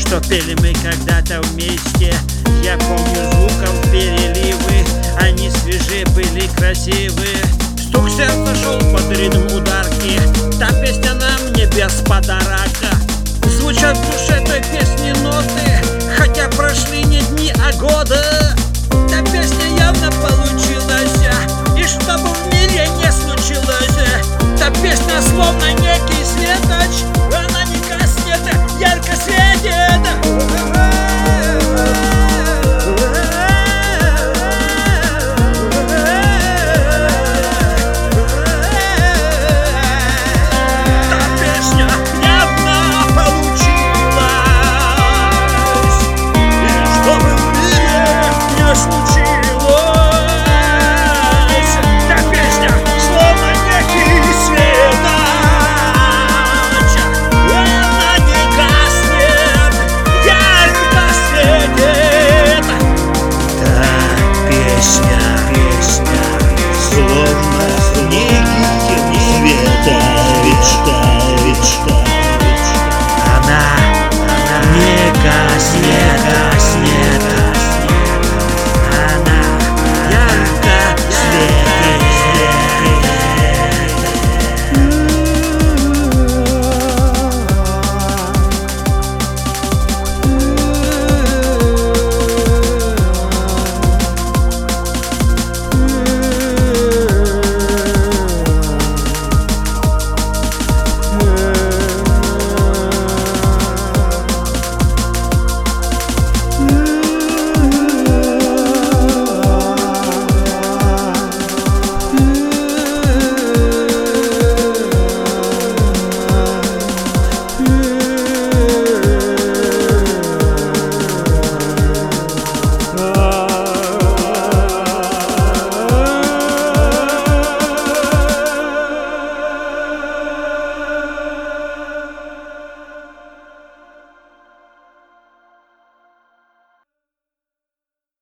что пели мы когда-то вместе. Я помню звуков переливы, они свежие были, красивые. Стук сердца шел под ритм ударки, та песня нам не без подарка. Звучат в душе той песни